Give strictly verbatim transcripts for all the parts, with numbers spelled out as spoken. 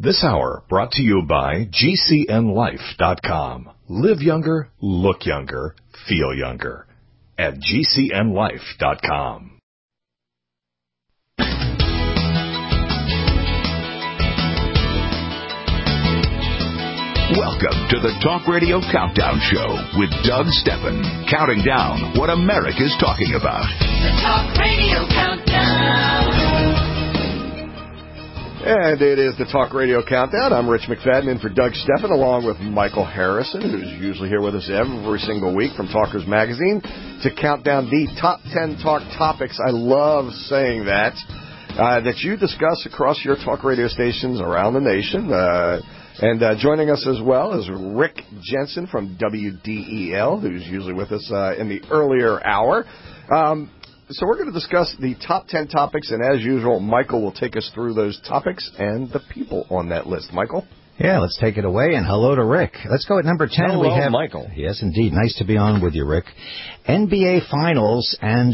This hour brought to you by G C N life dot com. Live younger, look younger, feel younger at G C N life dot com. Welcome to the Talk Radio Countdown Show with Doug Steffen, counting down what America's talking about. The Talk Radio Countdown. And it is the Talk Radio Countdown. I'm Rich McFadden in for Doug Steffen, along with Michael Harrison, who's usually here with us every single week from Talkers Magazine, to count down the top ten talk topics. I love saying that, uh, that you discuss across your talk radio stations around the nation. Uh, and uh, joining us as well is Rick Jensen from W D E L, who's usually with us uh, in the earlier hour. Um, So we're going to discuss the top ten topics, and as usual, Michael will take us through those topics and the people on that list. Michael? Yeah, let's take it away, and hello to Rick. Let's go at number ten. Hello, we have Michael. Yes, indeed. Nice to be on with you, Rick. N B A Finals and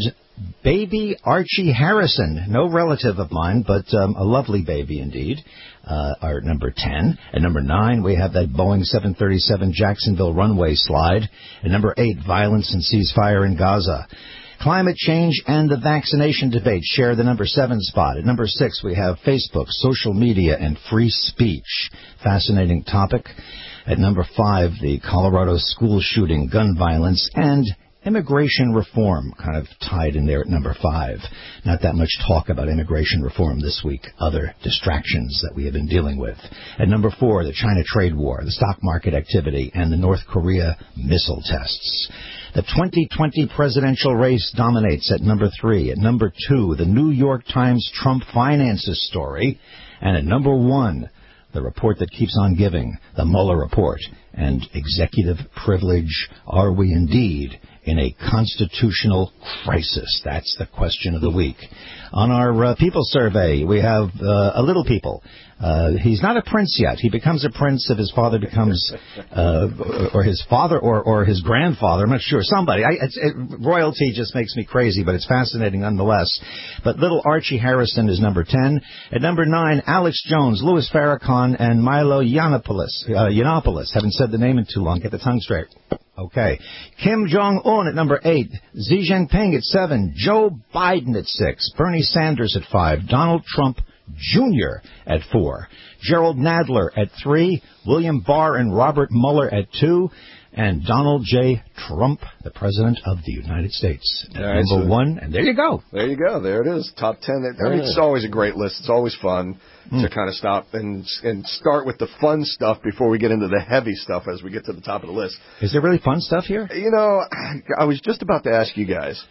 baby Archie Harrison, no relative of mine, but um, a lovely baby indeed, uh, are at number ten. At number nine, we have that Boeing seven thirty-seven Jacksonville runway slide. At number eight, violence and ceasefire in Gaza. Climate change and the vaccination debate share the number seven spot. At number six, we have Facebook, social media, and free speech. Fascinating topic. At number five, the Colorado school shooting, gun violence, and immigration reform, kind of tied in there at number five. Not that much talk about immigration reform this week. Other distractions that we have been dealing with. At number four, the China trade war, the stock market activity, and the North Korea missile tests. The twenty twenty presidential race dominates at number three. At number two, the New York Times Trump finances story. And at number one, the report that keeps on giving, the Mueller report. And executive privilege, are we indeed in a constitutional crisis? That's the question of the week. On our uh, people survey, we have uh, a little people. Uh, he's not a prince yet. He becomes a prince if his father becomes, uh, or his father, or, or his grandfather. I'm not sure. Somebody. I, it's, it, royalty just makes me crazy, but it's fascinating nonetheless. But little Archie Harrison is number ten. At number nine, Alex Jones, Louis Farrakhan, and Milo Yiannopoulos. Uh, Yiannopoulos. Haven't said the name in too long. Get the tongue straight. Okay. Kim Jong-un at number eight. Xi Jinping at seven. Joe Biden at six. Bernie Sanders at five. Donald Trump Junior at four. Gerald Nadler at three. William Barr and Robert Mueller at two. And Donald J. Trump, the President of the United States, at right, number so one. And there you go. There you go. There it is. Top ten. I mean, it's always a great list. It's always fun mm. to kind of stop and and start with the fun stuff before we get into the heavy stuff as we get to the top of the list. Is there really fun stuff here? You know, I was just about to ask you guys.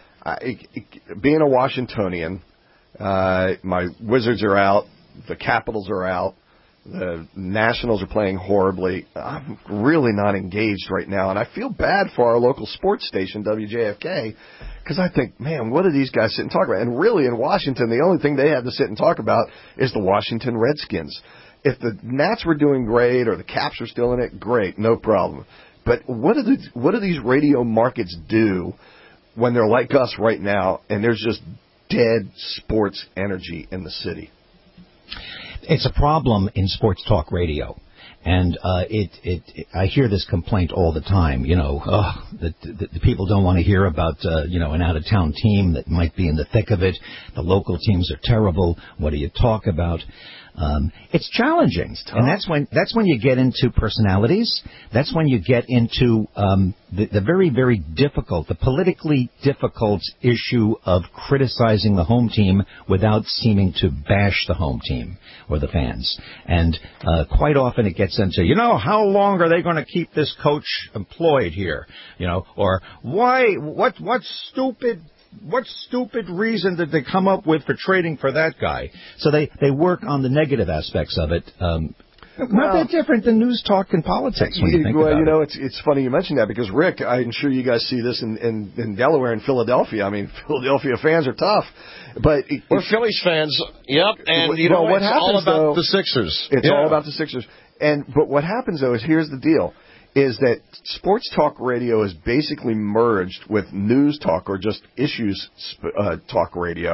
I, being a Washingtonian, uh, my Wizards are out. The Capitals are out. The Nationals are playing horribly. I'm really not engaged right now, and I feel bad for our local sports station, W J F K, because I think, man, what do these guys sit and talk about? And really, in Washington, the only thing they have to sit and talk about is the Washington Redskins. If the Nats were doing great or the Caps are still in it, great, no problem. But what do the, what do these radio markets do when they're like us right now, and there's just dead sports energy in the city? It's a problem in sports talk radio, and uh, it, it, it. I hear this complaint all the time. You know, oh, the, the, the people don't want to hear about uh, you know an out-of-town team that might be in the thick of it. The local teams are terrible. What do you talk about? Um, it's challenging, it's and that's when that's when you get into personalities. That's when you get into um, the, the very, very difficult, the politically difficult issue of criticizing the home team without seeming to bash the home team or the fans. And uh, quite often it gets into, you know, how long are they going to keep this coach employed here? You know, or why? What? What stupid? What stupid reason did they come up with for trading for that guy? So they, they work on the negative aspects of it. Um, well, not that different than news talk and politics when you, you think well, about you know, it. it's it's funny you mentioned that because, Rick, I'm sure you guys see this in, in, in Delaware and Philadelphia. I mean, Philadelphia fans are tough. But it, We're Phillies fans, yep, and you well, know, what it's happens, all about though, the Sixers. It's yeah. all about the Sixers. And But what happens, though, is here's the deal. Is that sports talk radio is basically merged with news talk or just issues uh, talk radio.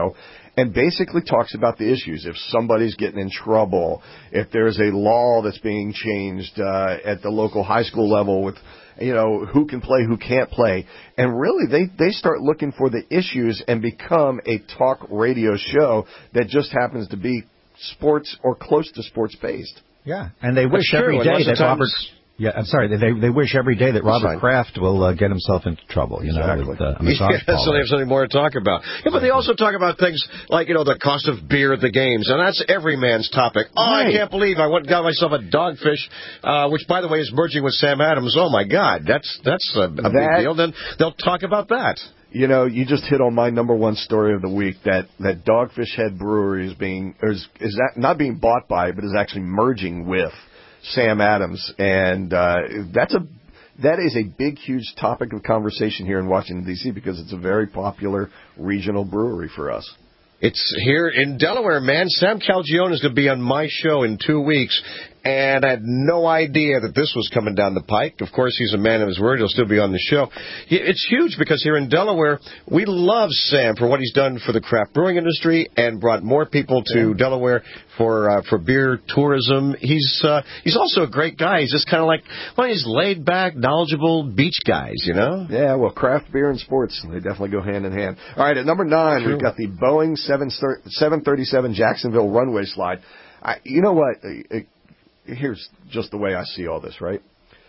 and basically talks about the issues. If somebody's getting in trouble, if there's a law that's being changed uh, at the local high school level with, you know, who can play, who can't play. And really, they, they start looking for the issues and become a talk radio show that just happens to be sports or close to sports based. Yeah, and they wish That's every true, day unless that it's Robert... times- Yeah, I'm sorry. They they wish every day that Robert fine. Kraft will uh, get himself into trouble, you know, Exactly. with uh, a massage Yeah, so parlor. they have something more to talk about. Yeah, but they also talk about things like, you know, the cost of beer at the games, and that's every man's topic. Oh, Right. I can't believe I went and got myself a Dogfish, uh, which, by the way, is merging with Sam Adams. Oh, my God, that's that's a, a That- big deal. Then they'll talk about that. You know, you just hit on my number one story of the week, that, that Dogfish Head Brewery is being, or is, is that not being bought by, but is actually merging with Sam Adams. And uh, that's a that is a big, huge topic of conversation here in Washington, D C, because it's a very popular regional brewery for us. It's here in Delaware, man. Sam Calgione is going to be on my show in two weeks, and I had no idea that this was coming down the pike. Of course, he's a man of his word. He'll still be on the show. It's huge because here in Delaware, we love Sam for what he's done for the craft brewing industry and brought more people to yeah. Delaware for uh, for beer tourism. He's uh, he's also a great guy. He's just kind of like one of these laid-back, knowledgeable beach guys, you know? Yeah, well, craft beer and sports, they definitely go hand in hand. All right, at number nine, True. We've got the Boeing seven thirty-seven Jacksonville runway slide. I, you know what? Here's just the way I see all this, right?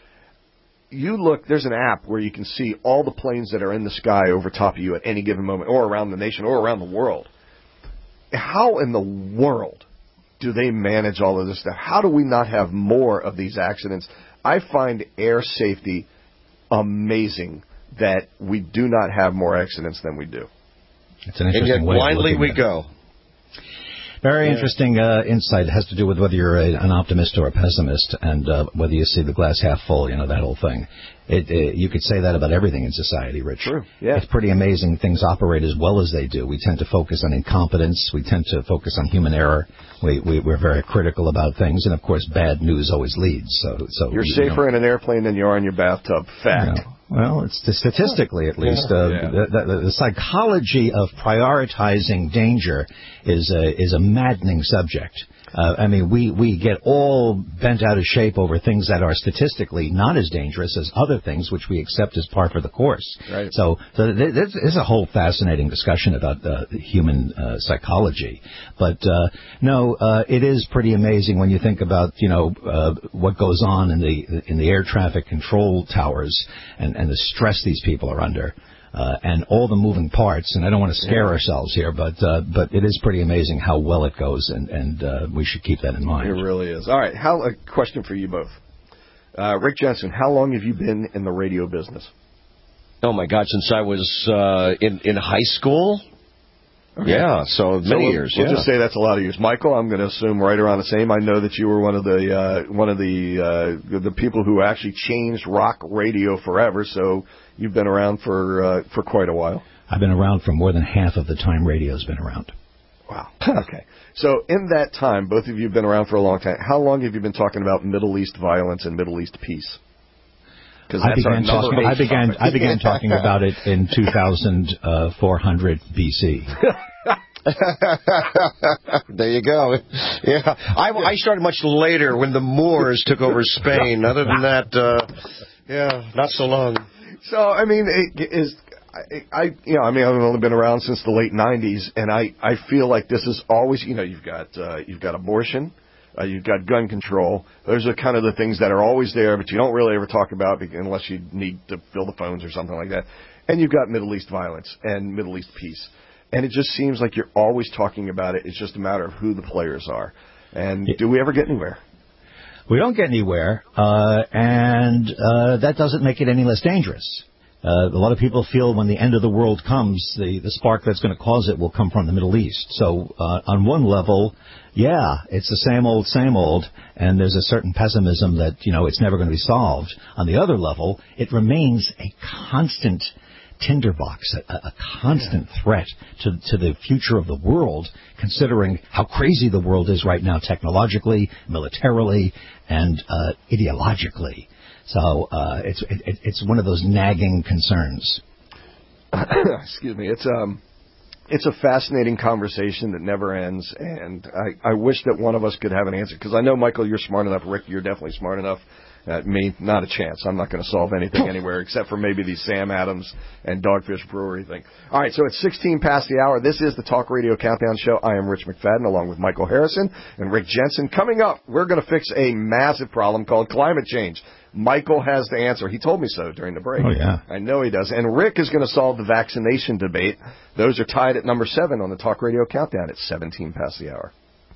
You look, there's an app where you can see all the planes that are in the sky over top of you at any given moment, or around the nation, or around the world. How in the world do they manage all of this stuff? How do we not have more of these accidents? I find air safety amazing that we do not have more accidents than we do. It's an interesting and yet way blindly of we at go. It. Very yeah. interesting uh, insight. It has to do with whether you're a, an optimist or a pessimist, and uh, whether you see the glass half full, you know, that whole thing. It, it, you could say that about everything in society, Rich. True, yeah. It's pretty amazing things operate as well as they do. We tend to focus on incompetence. We tend to focus on human error. We, we, we're very critical about things, and, of course, bad news always leads. So, so You're you safer know, in an airplane than you are in your bathtub. Fact. You know, well, it's statistically, at least, uh, yeah. the, the, the psychology of prioritizing danger is a, is a maddening subject. Uh, I mean, we, we get all bent out of shape over things that are statistically not as dangerous as other things, which we accept as par for the course. Right. So, so th- this is a whole fascinating discussion about uh, human uh, psychology. But uh, no, uh, it is pretty amazing when you think about, you know, uh, what goes on in the in the air traffic control towers and, and the stress these people are under. Uh, and all the moving parts, and I don't want to scare yeah. ourselves here, but uh, but it is pretty amazing how well it goes, and, and uh, we should keep that in mind. It really is. All right, how, a question for you both. Uh, Rick Jensen, how long have you been in the radio business? Oh, my God, since I was uh, in, in high school? Okay. Yeah, so many so we'll, years. We'll yeah. just say that's a lot of years. Michael, I'm going to assume right around the same. I know that you were one of the uh, one of the uh, the people who actually changed rock radio forever. So you've been around for uh, for quite a while. I've been around for more than half of the time radio's been around. Wow. Okay. So in that time, both of you have been around for a long time. How long have you been talking about Middle East violence and Middle East peace? I began, talking, I began I began talking about it in two thousand four hundred B C. There you go. Yeah, I, I started much later when the Moors took over Spain. Other than that, uh, yeah, not so long. So I mean, it is I, I you know I mean I've only been around since the late nineties, and I, I feel like this is always you know you've got uh, you've got abortion. Uh, you've got gun control. Those are kind of the things that are always there, but you don't really ever talk about unless you need to fill the phones or something like that. And you've got Middle East violence and Middle East peace. And it just seems like you're always talking about it. It's just a matter of who the players are. And do we ever get anywhere? We don't get anywhere, uh, and uh, that doesn't make it any less dangerous. Uh, a lot of people feel when the end of the world comes, the, the spark that's going to cause it will come from the Middle East. So uh, on one level, yeah, it's the same old, same old, and there's a certain pessimism that, you know, it's never going to be solved. On the other level, it remains a constant tinderbox, a, a constant yeah. threat to, to the future of the world, considering how crazy the world is right now technologically, militarily, and uh, ideologically. So uh, it's it, it's one of those nagging concerns. Excuse me. It's um, it's a fascinating conversation that never ends, and I, I wish that one of us could have an answer, because I know, Michael, you're smart enough. Rick, you're definitely smart enough. Uh, me, not a chance. I'm not going to solve anything anywhere except for maybe the Sam Adams and Dogfish Brewery thing. All right, so it's sixteen past the hour. This is the Talk Radio Countdown Show. I am Rich McFadden, along with Michael Harrison and Rick Jensen. Coming up, we're going to fix a massive problem called climate change. Michael has the answer. He told me so during the break. Oh, yeah. I know he does. And Rick is going to solve the vaccination debate. Those are tied at number seven on the Talk Radio Countdown at seventeen past the hour.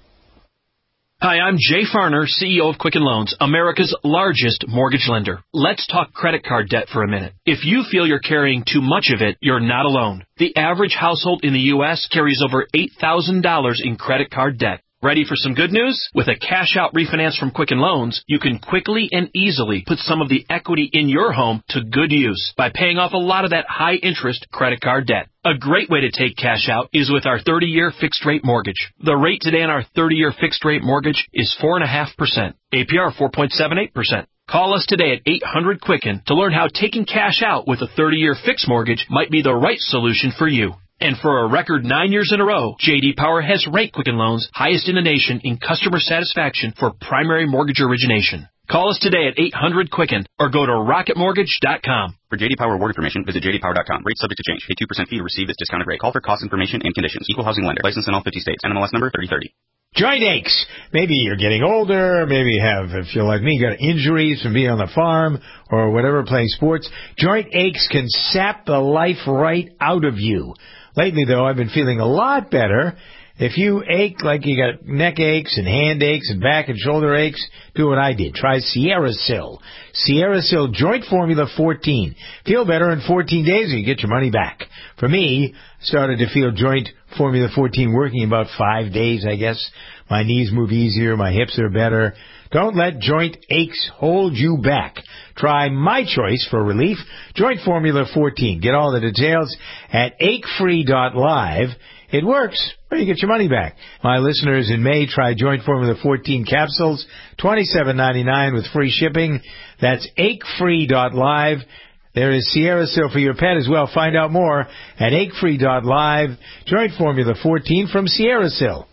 Hi, I'm Jay Farner, C E O of Quicken Loans, America's largest mortgage lender. Let's talk credit card debt for a minute. If you feel you're carrying too much of it, you're not alone. The average household in the U S carries over eight thousand dollars in credit card debt. Ready for some good news? With a cash-out refinance from Quicken Loans, you can quickly and easily put some of the equity in your home to good use by paying off a lot of that high-interest credit card debt. A great way to take cash out is with our thirty-year fixed-rate mortgage. The rate today on our thirty-year fixed-rate mortgage is four point five percent, A P R four point seven eight percent. Call us today at eight hundred Quicken to learn how taking cash out with a thirty-year fixed mortgage might be the right solution for you. And for a record nine years in a row, J D Power has ranked Quicken Loans highest in the nation in customer satisfaction for primary mortgage origination. Call us today at eight hundred Quicken or go to rocket mortgage dot com. For J D Power award information, visit j d power dot com. Rates subject to change. Pay two percent fee to receive this discounted rate. Call for cost information and conditions. Equal housing lender. Licensed in all fifty states. N M L S number thirty thirty. Joint aches. Maybe you're getting older. Maybe you have, if you're like me, got injuries from being on the farm or whatever, playing sports. Joint aches can sap the life right out of you. Lately, though, I've been feeling a lot better. If you ache like you got neck aches and hand aches and back and shoulder aches, do what I did. Try SierraSil. SierraSil Joint Formula fourteen. Feel better in fourteen days and you get your money back. For me, started to feel Joint Formula fourteen working in about five days, I guess. My knees move easier. My hips are better. Don't let joint aches hold you back. Try my choice for relief, Joint Formula fourteen. Get all the details at ache free dot live. It works, or you get your money back. My listeners in May try Joint Formula fourteen capsules, twenty-seven ninety-nine with free shipping. That's ache free dot live. There is SierraSil for your pet as well. Find out more at ache free dot live. Joint Formula fourteen from SierraSil.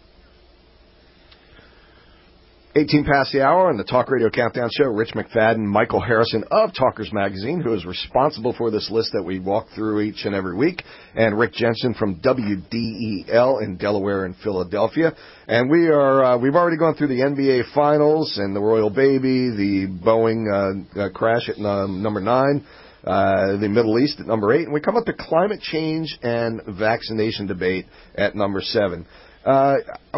eighteen past the hour on the Talk Radio Countdown Show. Rich McFadden, Michael Harrison of Talkers Magazine, who is responsible for this list that we walk through each and every week, and Rick Jensen from W D E L in Delaware and Philadelphia. And we are, uh, we've already gone through the N B A Finals and the Royal Baby, the Boeing uh, uh, crash at uh, number nine, uh, the Middle East at number eight, and we come up to climate change and vaccination debate at number seven. Uh,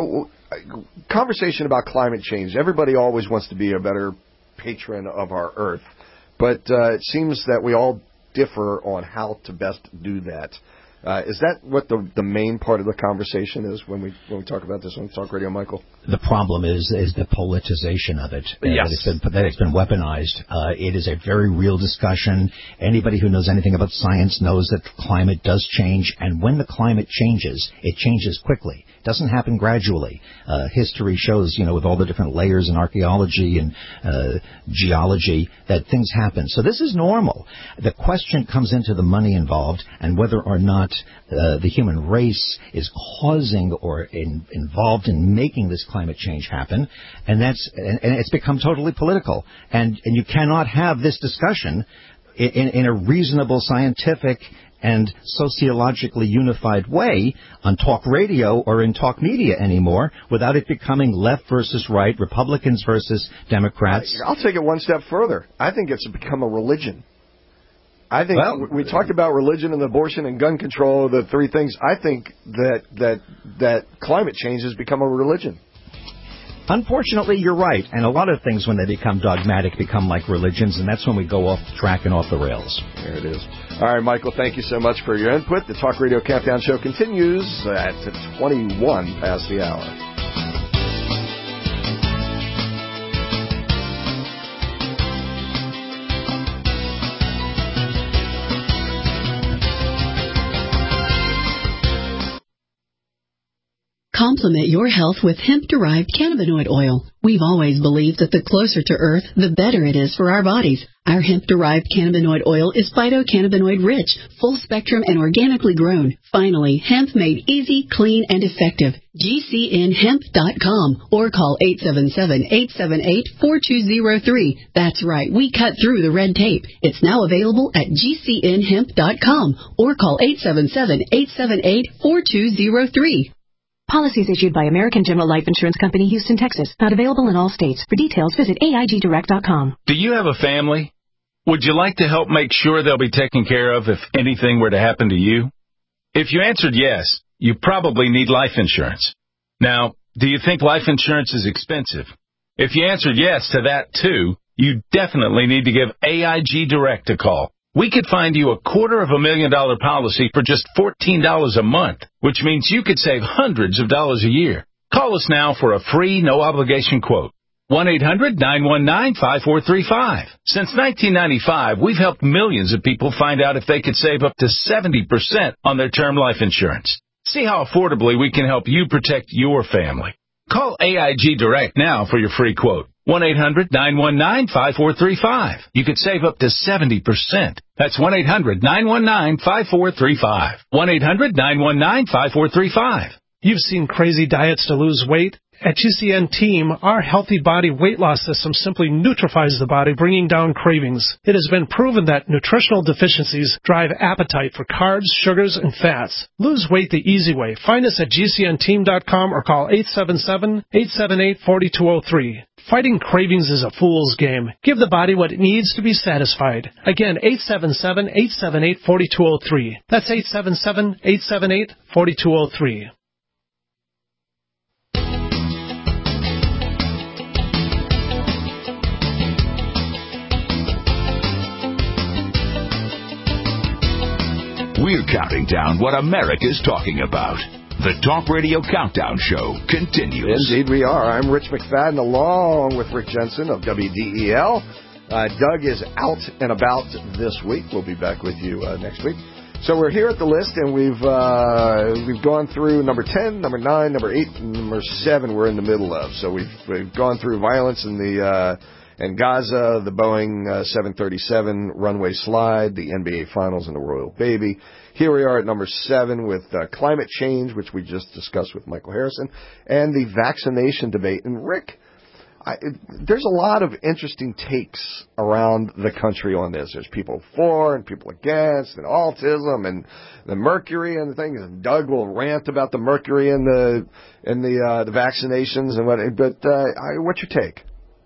conversation about climate change. Everybody always wants to be a better patron of our Earth, but uh, it seems that we all differ on how to best do that. Uh, is that what the the main part of the conversation is when we when we talk about this on Talk Radio, Michael? The problem is is the politicization of it. Uh, yes. That it's been, that it's been weaponized. Uh, it is a very real discussion. Anybody who knows anything about science knows that climate does change, and when the climate changes, it changes quickly. It doesn't happen gradually. Uh, history shows, you know, with all the different layers in archaeology and uh, geology, that things happen. So this is normal. The question comes into the money involved and whether or not uh, the human race is causing or in, involved in making this climate change happen, and that's and, and it's become totally political. And and you cannot have this discussion in, in, in a reasonable, scientific, and sociologically unified way on talk radio or in talk media anymore without it becoming left versus right, Republicans versus Democrats. I'll take it one step further. I think it's become a religion. I think well, we talked about religion and abortion and gun control, the three things. I think that that that climate change has become a religion. Unfortunately, you're right. And a lot of things, when they become dogmatic, become like religions, and that's when we go off the track and off the rails. There it is. All right, Michael, thank you so much for your input. The Talk Radio Countdown Show continues at twenty-one past the hour. Complex Supplement your health with hemp-derived cannabinoid oil. We've always believed that the closer to Earth, the better it is for our bodies. Our hemp-derived cannabinoid oil is phytocannabinoid rich, full spectrum, and organically grown. Finally, hemp made easy, clean, and effective. G C N hemp dot com or call eight seven seven, eight seven eight, four two zero three. That's right, we cut through the red tape. It's now available at G C N hemp dot com or call eight seven seven, eight seven eight, four two zero three. Policies issued by American General Life Insurance Company, Houston, Texas. Not available in all states. For details, visit A I G direct dot com. Do you have a family? Would you like to help make sure they'll be taken care of if anything were to happen to you? If you answered yes, you probably need life insurance. Now, do you think life insurance is expensive? If you answered yes to that too, you definitely need to give A I G Direct a call. We could find you a quarter of a million dollar policy for just fourteen dollars a month, which means you could save hundreds of dollars a year. Call us now for a free, no-obligation quote. one eight hundred, nine one nine, five four three five. Since nineteen ninety-five, we've helped millions of people find out if they could save up to seventy percent on their term life insurance. See how affordably we can help you protect your family. Call A I G Direct now for your free quote. one eight hundred, nine one nine, five four three five. You could save up to seventy percent. That's one eight hundred, nine one nine, five four three five. one eight hundred, nine one nine, five four three five. You've seen crazy diets to lose weight. At G C N Team, our Healthy Body Weight Loss System simply neutralizes the body, bringing down cravings. It has been proven that nutritional deficiencies drive appetite for carbs, sugars, and fats. Lose weight the easy way. Find us at G C N team dot com or call eight seven seven, eight seven eight, four two zero three. Fighting cravings is a fool's game. Give the body what it needs to be satisfied. Again, eight seven seven, eight seven eight, four two zero three. That's eight seven seven, eight seven eight, four two zero three. We're counting down what America's talking about. The Talk Radio Countdown Show continues. Indeed we are. I'm Rich McFadden along with Rick Jensen of W D E L. Uh, Doug is out and about this week. We'll be back with you uh, next week. So we're here at the list, and we've uh, we've gone through number ten, number nine, number eight, and number seven we're in the middle of. So we've, we've gone through violence in the... Uh, And Gaza, the Boeing uh, seven thirty-seven runway slide, the N B A Finals, and the Royal Baby. Here we are at number seven with uh, climate change, which we just discussed with Michael Harrison, and the vaccination debate. And Rick, I, it, there's a lot of interesting takes around the country on this. There's people for and people against, and autism, and the mercury and the things. And Doug will rant about the mercury and the and the uh, the vaccinations and what. But uh, I, what's your take?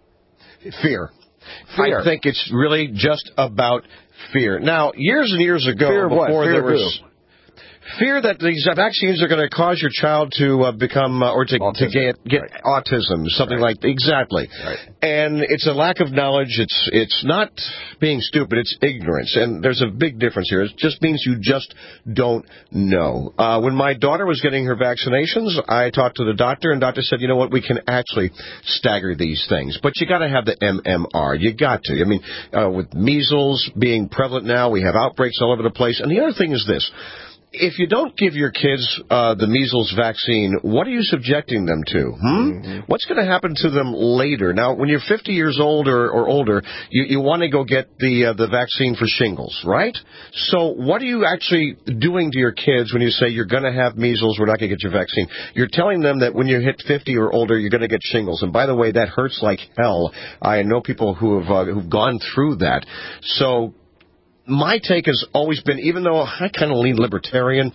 Fear. Fear. I think it's really just about fear. Now, years and years ago, fear of before what? Fear there of was fear that these vaccines are going to cause your child to uh, become uh, or to, to get get right. autism, something right. like exactly. Right. And it's a lack of knowledge. It's it's not being stupid. It's ignorance. And there's a big difference here. It just means you just don't know. Uh, when my daughter was getting her vaccinations, I talked to the doctor, and the doctor said, you know what, we can actually stagger these things, but you got to have the M M R. You got to. I mean, uh, with measles being prevalent now, we have outbreaks all over the place. And the other thing is this. If you don't give your kids uh, the measles vaccine, what are you subjecting them to? Hmm? Mm-hmm. What's going to happen to them later? Now, when you're fifty years old or, or older, you, you want to go get the uh, the vaccine for shingles, right? So what are you actually doing to your kids when you say you're going to have measles, we're not going to get your vaccine? You're telling them that when you hit fifty or older, you're going to get shingles. And by the way, that hurts like hell. I know people who have uh, who've gone through that. So my take has always been, even though I kind of lean libertarian,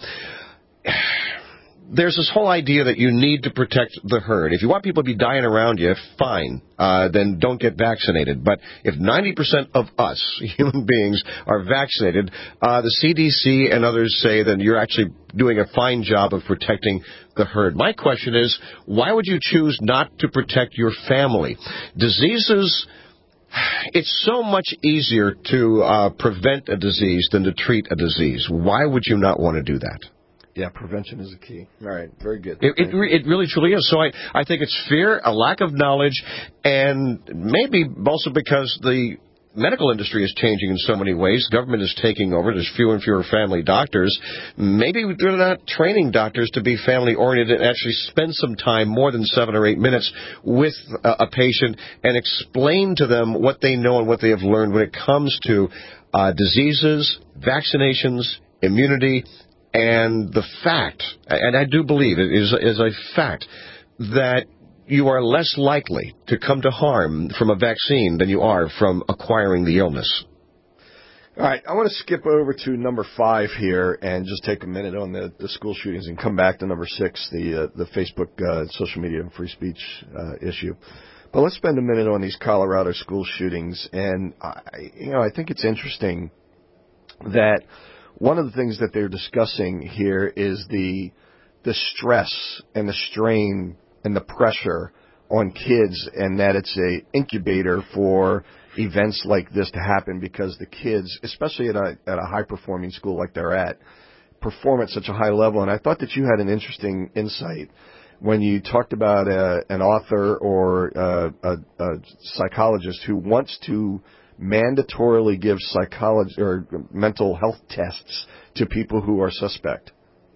there's this whole idea that you need to protect the herd. If you want people to be dying around you, fine, uh, then don't get vaccinated. But if ninety percent of us, human beings, are vaccinated, uh, the C D C and others say that you're actually doing a fine job of protecting the herd. My question is, why would you choose not to protect your family? Diseases... It's so much easier to uh, prevent a disease than to treat a disease. Why would you not want to do that? Yeah, prevention is a key. All right, very good. It, it, it really, truly is. So I, I think it's fear, a lack of knowledge, and maybe also because the medical industry is changing in so many ways. Government is taking over. There's fewer and fewer family doctors. Maybe they're not training doctors to be family-oriented and actually spend some time, more than seven or eight minutes, with a, a patient and explain to them what they know and what they have learned when it comes to uh, diseases, vaccinations, immunity, and the fact, and I do believe it is, is a fact, that you are less likely to come to harm from a vaccine than you are from acquiring the illness. All right, I want to skip over to number five here and just take a minute on the, the school shootings and come back to number six, the uh, the Facebook uh, social media and free speech uh, issue. But let's spend a minute on these Colorado school shootings. And, I, you know, I think it's interesting that one of the things that they're discussing here is the the stress and the strain and the pressure on kids, and that it's a incubator for events like this to happen because the kids, especially at a at a high performing school like they're at, perform at such a high level. And I thought that you had an interesting insight when you talked about a, an author or a, a, a psychologist who wants to mandatorily give psychology or mental health tests to people who are suspect.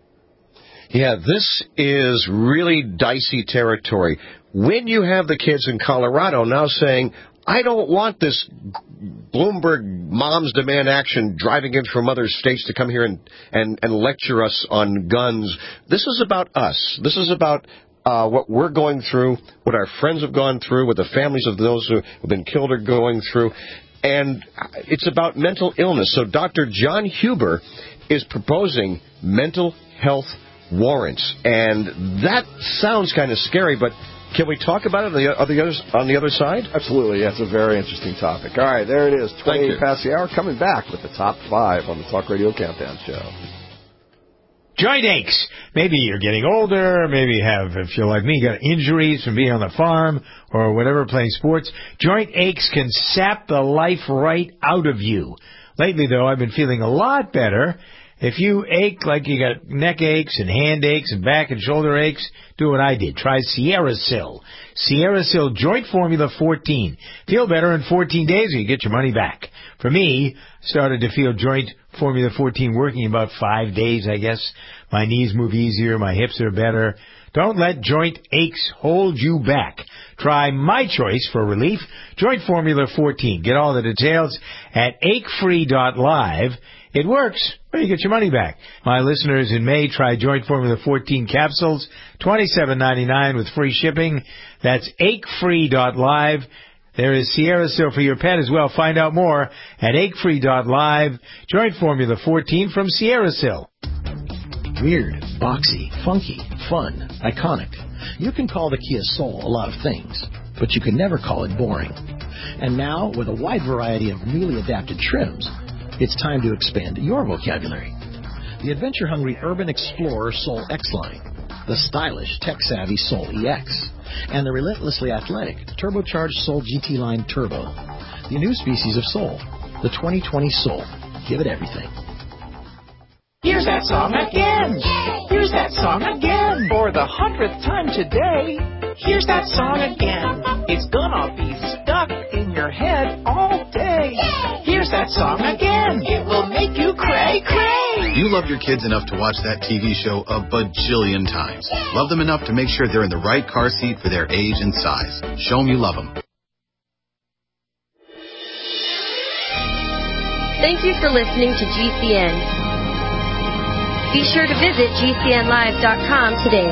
Yeah, this is really dicey territory. When you have the kids in Colorado now saying, I don't want this Bloomberg Moms Demand Action driving in from other states to come here and, and, and lecture us on guns. This is about us. This is about uh, what we're going through, what our friends have gone through, what the families of those who have been killed are going through. And it's about mental illness. So Doctor John Huber is proposing mental health warrants. And that sounds kind of scary, but can we talk about it on the, on the, other, on the other side? Absolutely. That's a very interesting topic. All right, there it is. twenty-eight past the hour. Coming back with the top five on the Talk Radio Countdown Show. Joint aches. Maybe you're getting older. Maybe you have, if you're like me, got injuries from being on the farm or whatever, playing sports. Joint aches can sap the life right out of you. Lately, though, I've been feeling a lot better. If you ache like you got neck aches and hand aches and back and shoulder aches, do what I did. Try SierraSil. SierraSil Joint Formula fourteen. Feel better in fourteen days or you get your money back. For me, started to feel Joint Formula fourteen working in about five days, I guess. My knees move easier. My hips are better. Don't let joint aches hold you back. Try my choice for relief, Joint Formula fourteen. Get all the details at ache free dot live. It works, but you get your money back. My listeners in May try Joint Formula fourteen capsules, twenty-seven ninety-nine with free shipping. That's ache free dot live. There is SierraSil for your pet as well. Find out more at ache free dot live. Joint Formula fourteen from SierraSil. Weird, boxy, funky, fun, iconic. You can call the Kia Soul a lot of things, but you can never call it boring. And now, with a wide variety of newly adapted trims, it's time to expand your vocabulary. The adventure-hungry Urban Explorer Soul X-Line, the stylish, tech-savvy Soul E X, and the relentlessly athletic, turbocharged Soul G T Line Turbo. The new species of Soul, the twenty twenty Soul. Give it everything. Here's that song again. Here's that song again. For the hundredth time today. Here's that song again. It's gonna be stuck in your head all day. Here's that song again. It will make you cray cray. You love your kids enough to watch that T V show a bajillion times. Love them enough to make sure they're in the right car seat for their age and size. Show them you love them. Thank you for listening to G C N. Be sure to visit G C N live dot com today.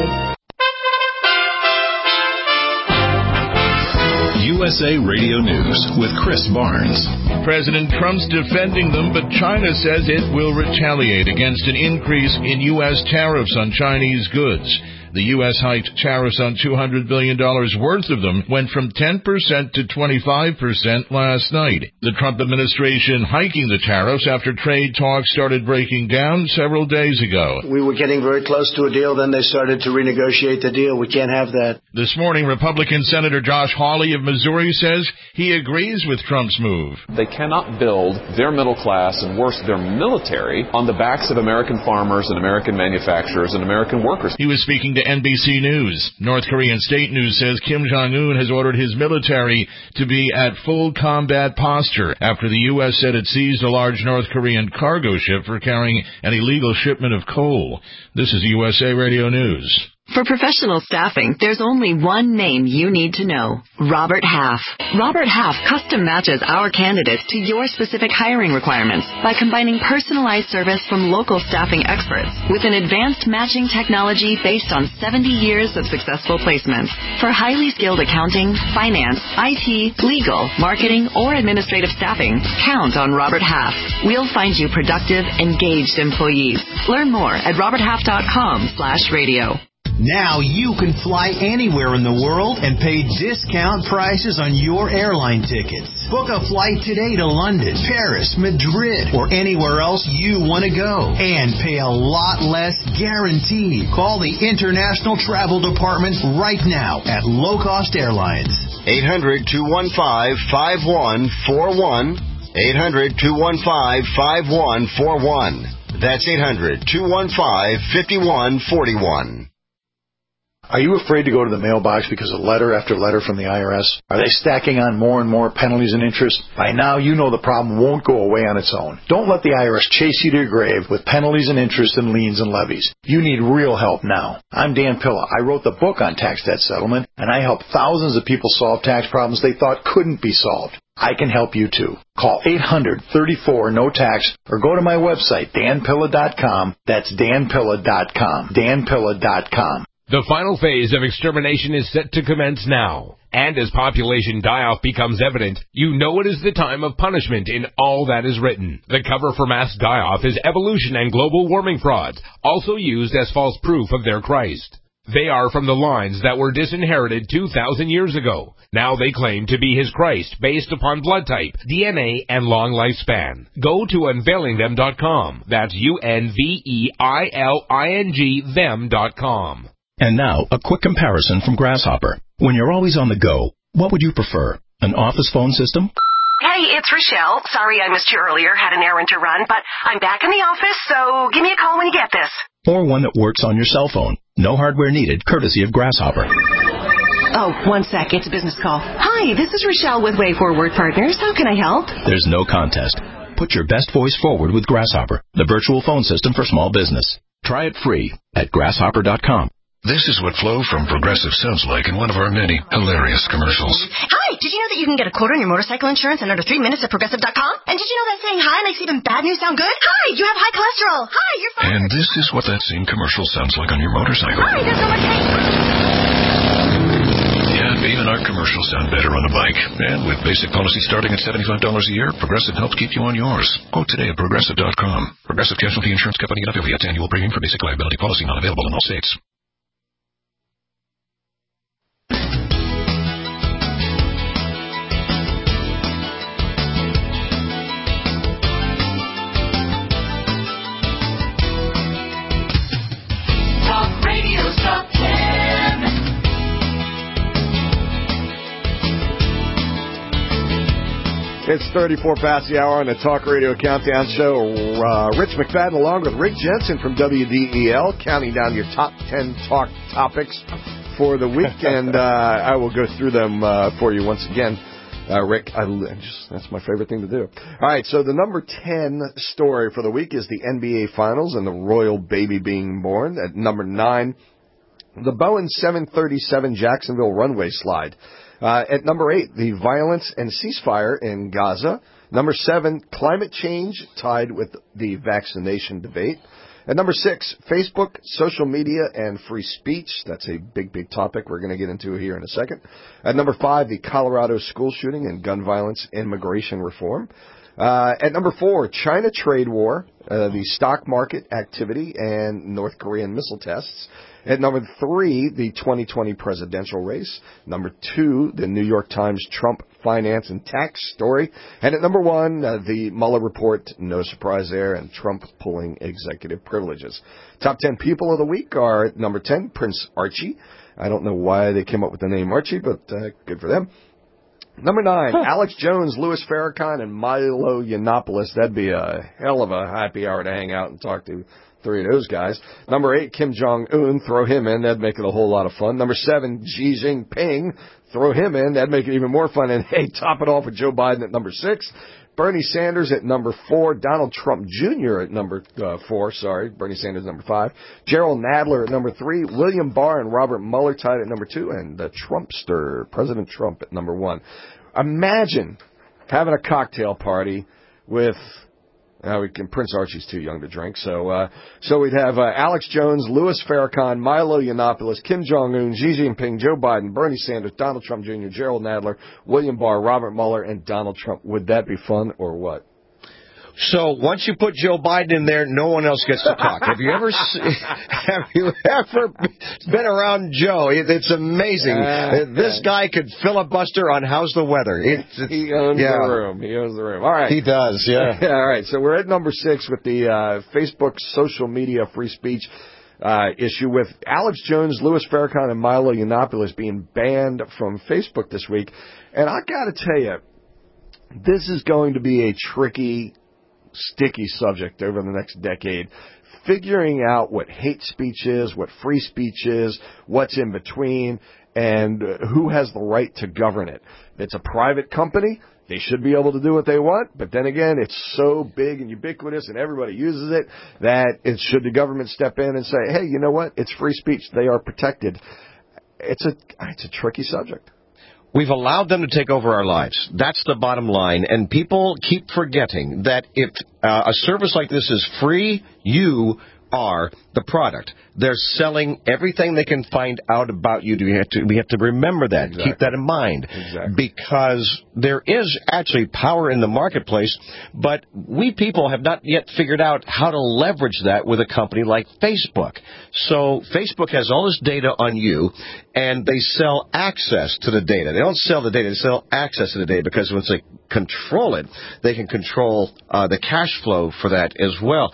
U S A Radio News with Chris Barnes. President Trump's defending them, but China says it will retaliate against an increase in U S tariffs on Chinese goods. The U S hiked tariffs on two hundred billion dollars worth of them, went from ten percent to twenty-five percent last night. The Trump administration hiking the tariffs after trade talks started breaking down several days ago. We were getting very close to a deal, then they started to renegotiate the deal. We can't have that. This morning, Republican Senator Josh Hawley of Missouri says He agrees with Trump's move. They cannot build their middle class and, worse, their military on the backs of American farmers and American manufacturers and American workers. He was speaking to N B C News. North Korean state news says Kim Jong-un has ordered his military to be at full combat posture after the U S said it seized a large North Korean cargo ship for carrying an illegal shipment of coal. This is U S A Radio News. For professional staffing, there's only one name you need to know. Robert Half. Robert Half custom matches our candidates to your specific hiring requirements by combining personalized service from local staffing experts with an advanced matching technology based on seventy years of successful placements. For highly skilled accounting, finance, I T, legal, marketing, or administrative staffing, count on Robert Half. We'll find you productive, engaged employees. Learn more at robert half dot com slash radio. Now you can fly anywhere in the world and pay discount prices on your airline tickets. Book a flight today to London, Paris, Madrid, or anywhere else you want to go. And pay a lot less guaranteed. Call the International Travel Department right now at Low Cost Airlines. eight hundred, two one five, five one four one. eight hundred, two one five, five one four one. That's eight hundred, two one five, five one four one. Are you afraid to go to the mailbox because of letter after letter from the I R S? Are they stacking on more and more penalties and interest? By now, you know the problem won't go away on its own. Don't let the I R S chase you to your grave with penalties and interest and liens and levies. You need real help now. I'm Dan Pilla. I wrote the book on tax debt settlement, and I help thousands of people solve tax problems they thought couldn't be solved. I can help you too. Call eight hundred, thirty-four, no tax or go to my website, dan pilla dot com. That's dan pilla dot com. dan pilla dot com. The final phase of extermination is set to commence now. And as population die-off becomes evident, you know it is the time of punishment in all that is written. The cover for mass die-off is evolution and global warming frauds, also used as false proof of their Christ. They are from the lines that were disinherited two thousand years ago. Now they claim to be his Christ based upon blood type, D N A, and long lifespan. Go to unveiling them dot com. That's U N V E I L I N G them dot com. And now, a quick comparison from Grasshopper. When you're always on the go, what would you prefer? An office phone system? Hey, it's Rochelle. Sorry I missed you earlier. Had an errand to run, but I'm back in the office, so give me a call when you get this. Or one that works on your cell phone. No hardware needed, courtesy of Grasshopper. Oh, one sec. It's a business call. Hi, this is Rochelle with Way Forward Partners. How can I help? There's no contest. Put your best voice forward with Grasshopper, the virtual phone system for small business. Try it free at grasshopper dot com. This is what Flo from Progressive sounds like in one of our many hilarious commercials. Hi, did you know that you can get a quote on your motorcycle insurance in under three minutes at Progressive dot com? And did you know that saying hi makes even bad news sound good? Hi, you have high cholesterol. Hi, you're fine. And this is what that same commercial sounds like on your motorcycle. Hi, there's so much Yeah, even our commercials sound better on a bike. And with basic policy starting at seventy-five dollars a year, Progressive helps keep you on yours. Quote today at Progressive dot com. Progressive Casualty Insurance Company and affiliates. Annual premium for basic liability policy not available in all states. It's thirty-four past the hour on the Talk Radio Countdown Show. Uh, Rich McFadden along with Rick Jensen from W D E L, counting down your top ten talk topics for the week, and uh, I will go through them uh, for you once again. Uh, Rick, I, I just, that's my favorite thing to do. All right, so the number ten story for the week is the N B A Finals and the royal baby being born. At number nine, the Boeing seven thirty-seven Jacksonville runway slide. Uh, at number eight, the violence and ceasefire in Gaza. Number seven, climate change tied with the vaccination debate. At number six, Facebook, social media, and free speech. That's a big, big topic we're going to get into here in a second. At number five, the Colorado school shooting and gun violence, immigration reform. Uh, at number four, China trade war, uh, the stock market activity, and North Korean missile tests. At number three, the twenty twenty presidential race. Number two, the New York Times Trump finance and tax story. And at number one, uh, the Mueller report, no surprise there, and Trump pulling executive privileges. Top ten people of the week are at number ten, Prince Archie. I don't know why they came up with the name Archie, but uh, good for them. Number nine, Alex Jones, Louis Farrakhan, and Milo Yiannopoulos. That'd be a hell of a happy hour to hang out and talk to three of those guys. Number eight, Kim Jong-un. Throw him in. That'd make it a whole lot of fun. Number seven, Xi Jinping. Throw him in. That'd make it even more fun. And, hey, top it off with Joe Biden at number six. Bernie Sanders at number four. Donald Trump Junior at number uh, four. Sorry. Bernie Sanders number five. Gerald Nadler at number three. William Barr and Robert Mueller tied at number two. And the Trumpster, President Trump at number one. Imagine having a cocktail party with... Uh, we can, Prince Archie's too young to drink, so uh, so we'd have uh, Alex Jones, Louis Farrakhan, Milo Yiannopoulos, Kim Jong-un, Xi Jinping, Joe Biden, Bernie Sanders, Donald Trump Junior, Gerald Nadler, William Barr, Robert Mueller, and Donald Trump. Would that be fun or what? So once you put Joe Biden in there, no one else gets to talk. Have you ever have you ever been around Joe? It, it's amazing. Uh, this guy could filibuster on how's the weather. It's, it's, he owns yeah. the room. He owns the room. All right. He does, yeah. All right. So we're at number six with the uh, Facebook social media free speech uh, issue with Alex Jones, Louis Farrakhan, and Milo Yiannopoulos being banned from Facebook this week. And I got to tell you, this is going to be a tricky, sticky subject over the next decade. Figuring out what hate speech is, what free speech is, what's in between, and who has the right to govern it. It's a private company. They should be able to do what they want, but then again, it's so big and ubiquitous and everybody uses it that it should the government step in and say, hey, you know what? It's free speech. They are protected. It's a, it's a tricky subject. We've allowed them to take over our lives. That's the bottom line. And people keep forgetting that if uh, a service like this is free, you are the product. They're selling everything they can find out about you. We have to, we have to remember that. Exactly. Keep that in mind. Exactly. Because there is actually power in the marketplace, but we people have not yet figured out how to leverage that with a company like Facebook. So Facebook has all this data on you, and they sell access to the data. They don't sell the data. They sell access to the data because once they control it, they can control uh, the cash flow for that as well.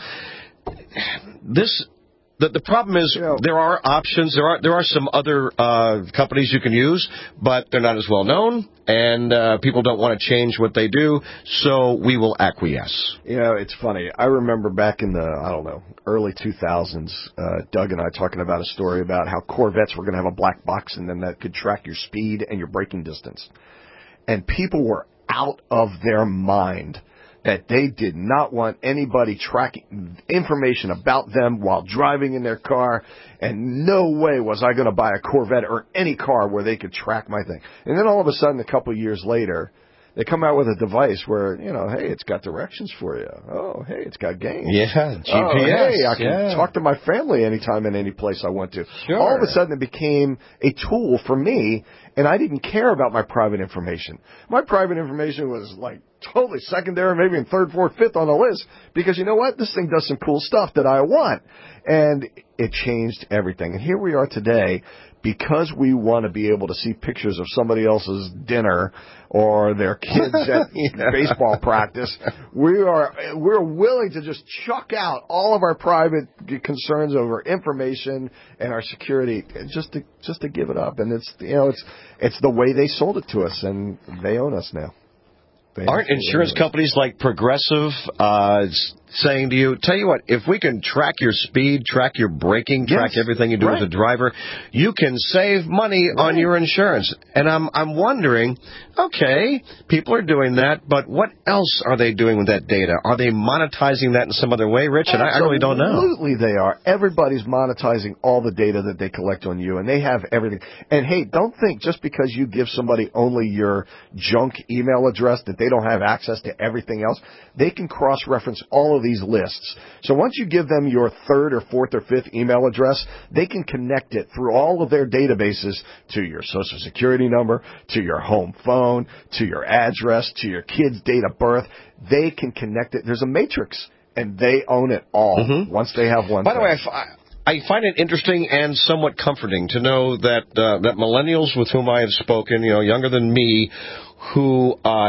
This the the problem is you know, there are options. There are there are some other uh, companies you can use, but they're not as well known, and uh, people don't want to change what they do. So we will acquiesce. You know, it's funny. I remember back in the I don't know early two thousands, uh, Doug and I talking about a story about how Corvettes were going to have a black box, and then that could track your speed and your braking distance, and people were out of their mind that they did not want anybody tracking information about them while driving in their car, and no way was I going to buy a Corvette or any car where they could track my thing. And then all of a sudden, a couple of years later, they come out with a device where, you know, hey, it's got directions for you. Oh, hey, it's got games. Yeah, G P S. Oh, hey, I can yeah. talk to my family anytime and any place I want to. Sure. All of a sudden, it became a tool for me, and I didn't care about my private information. My private information was like totally secondary, maybe in third, fourth, fifth on the list, because you know what? This thing does some cool stuff that I want. And it changed everything. And here we are today, because we want to be able to see pictures of somebody else's dinner or their kids at yeah. baseball practice. We are we're willing to just chuck out all of our private concerns over information and our security just to just to give it up. And it's you know it's it's the way they sold it to us, and they own us now. They Aren't insurance companies like Progressive uh, saying to you, tell you what, if we can track your speed, track your braking, yes. track everything you do right. as a driver, you can save money right. on your insurance. And I'm I'm wondering, okay, people are doing that, but what else are they doing with that data? Are they monetizing that in some other way, Rich? And I, I really don't know. Absolutely they are. Everybody's monetizing all the data that they collect on you, and they have everything. And hey, don't think just because you give somebody only your junk email address that they don't have access to everything else. They can cross-reference all of these lists. So once you give them your third or fourth or fifth email address, they can connect it through all of their databases to your social security number, to your home phone, to your address, to your kid's date of birth. They can connect it. There's a matrix, and they own it all mm-hmm. once they have one. By the way, I, I find it interesting and somewhat comforting to know that uh, that millennials with whom I have spoken, you know, younger than me, who uh,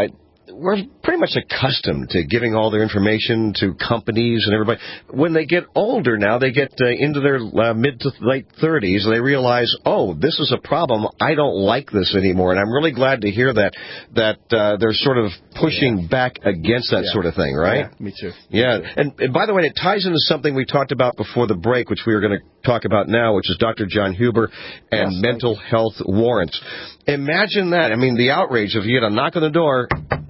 we're pretty much accustomed to giving all their information to companies and everybody. When they get older now, they get uh, into their uh, mid to late thirties, and they realize, oh, this is a problem. I don't like this anymore. And I'm really glad to hear that that uh, they're sort of pushing yeah. back against that yeah. sort of thing, right? Yeah, me too. Yeah, me too. And, and by the way, it ties into something we talked about before the break, which we were going to talk about now, which is Doctor John Huber and yes, mental health warrants. Imagine that. I mean, the outrage if you get a knock on the door.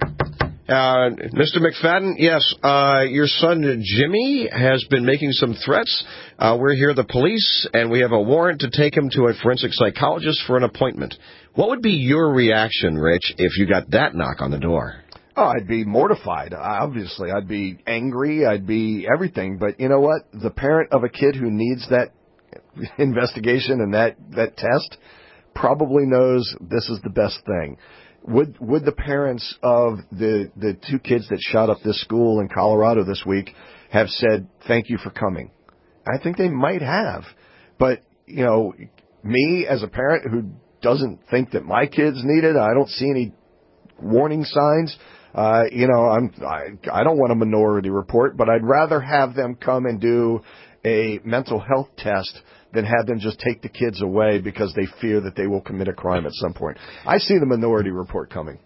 Uh, Mister McFadden, yes, uh, your son Jimmy has been making some threats. Uh, we're here, the police, and we have a warrant to take him to a forensic psychologist for an appointment. What would be your reaction, Rich, if you got that knock on the door? Oh, I'd be mortified, obviously. I'd be angry. I'd be everything. But you know what? The parent of a kid who needs that investigation and that, that test probably knows this is the best thing. Would would the parents of the, the two kids that shot up this school in Colorado this week have said, thank you for coming? I think they might have. But, you know, me as a parent who doesn't think that my kids need it, I don't see any warning signs. Uh, you know, I'm, I, I don't want a minority report, but I'd rather have them come and do a mental health test than have them just take the kids away because they fear that they will commit a crime at some point. I see the minority report coming.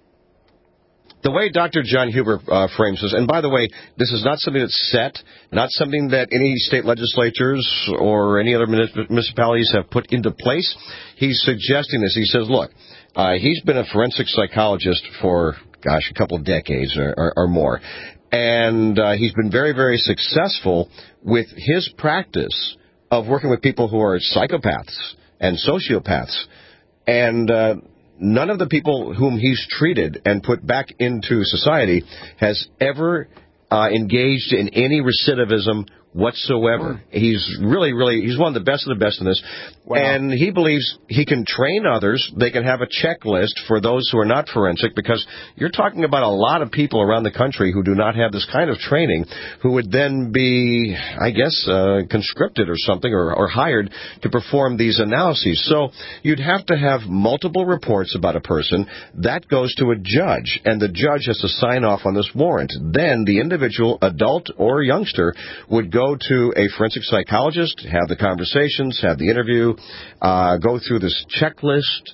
The way Doctor John Huber uh, frames this, and by the way, this is not something that's set, not something that any state legislatures or any other municipalities have put into place. He's suggesting this. He says, look, uh, he's been a forensic psychologist for, gosh, a couple of decades or, or, or more. And uh, he's been very, very successful with his practice of working with people who are psychopaths and sociopaths. And uh, none of the people whom he's treated and put back into society has ever uh, engaged in any recidivism whatsoever. He's really, really, he's one of the best of the best in this. Wow. And he believes he can train others. They can have a checklist for those who are not forensic, because you're talking about a lot of people around the country who do not have this kind of training, who would then be, I guess, uh, conscripted or something, or, or hired to perform these analyses. So you'd have to have multiple reports about a person. That goes to a judge, and the judge has to sign off on this warrant. Then the individual, adult or youngster, would go to a forensic psychologist, have the conversations, have the interview, uh, go through this checklist,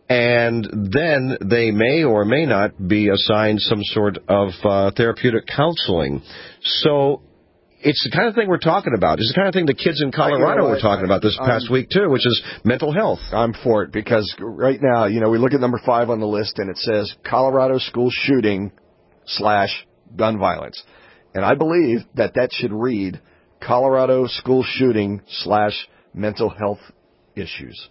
and then they may or may not be assigned some sort of uh, therapeutic counseling. So it's the kind of thing we're talking about. It's the kind of thing the kids in Colorado were talking about this past I'm, week, too, which is mental health. I'm for it, because right now, you know, we look at number five on the list, and it says Colorado school shooting slash gun violence. And I believe that that should read Colorado school shooting slash mental health issues.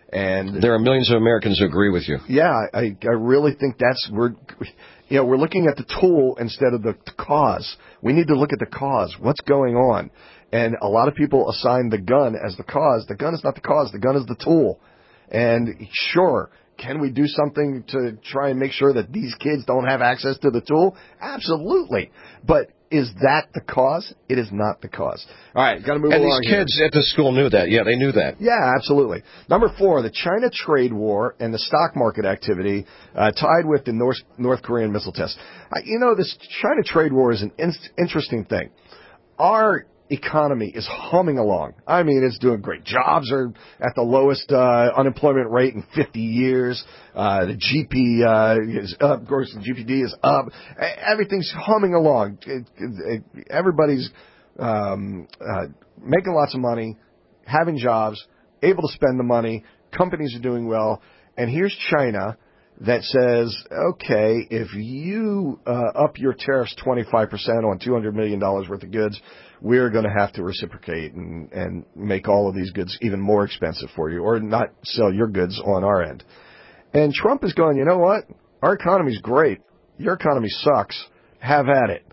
And there are millions of Americans who agree with you. Yeah, I, I really think that's, we're, you know, we're looking at the tool instead of the cause. We need to look at the cause. What's going on? And a lot of people assign the gun as the cause. The gun is not the cause. The gun is the tool. And sure, can we do something to try and make sure that these kids don't have access to the tool? Absolutely. But is that the cause? It is not the cause. All right, got to move and along. And these kids here. At the school knew that. Yeah, they knew that. Yeah, absolutely. Number four, the China trade war and the stock market activity uh, tied with the North, North Korean missile test. Uh, you know, this China trade war is an in- interesting thing. Our economy is humming along. I mean, it's doing great. Jobs are at the lowest uh, unemployment rate in fifty years. Uh, the G P uh, is up. Of course, the G P D is up. Everything's humming along. It, it, it, everybody's um, uh, making lots of money, having jobs, able to spend the money. Companies are doing well. And here's China that says, okay, if you uh, up your tariffs twenty-five percent on two hundred million dollars worth of goods, we're going to have to reciprocate and, and make all of these goods even more expensive for you, or not sell your goods on our end. And Trump is going, you know what? Our economy's great. Your economy sucks. Have at it.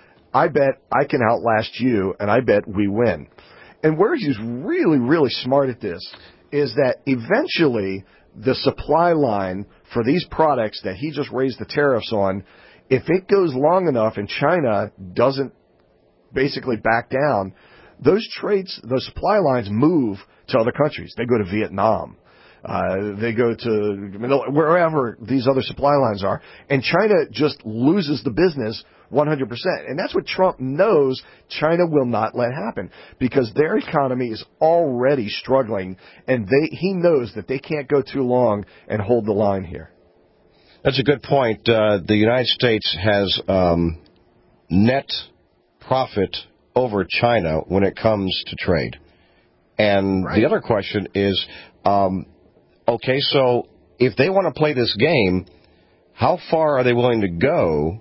I bet I can outlast you, and I bet we win. And where he's really, really smart at this is that eventually the supply line for these products that he just raised the tariffs on, if it goes long enough and China doesn't basically back down, those trades, those supply lines move to other countries. They go to Vietnam. Uh, they go to Manila, wherever these other supply lines are, and China just loses the business one hundred percent. And that's what Trump knows China will not let happen, because their economy is already struggling, and they he knows that they can't go too long and hold the line here. That's a good point. Uh, the United States has um, net profit over China when it comes to trade. And right. the other question is, um, okay, so if they want to play this game, how far are they willing to go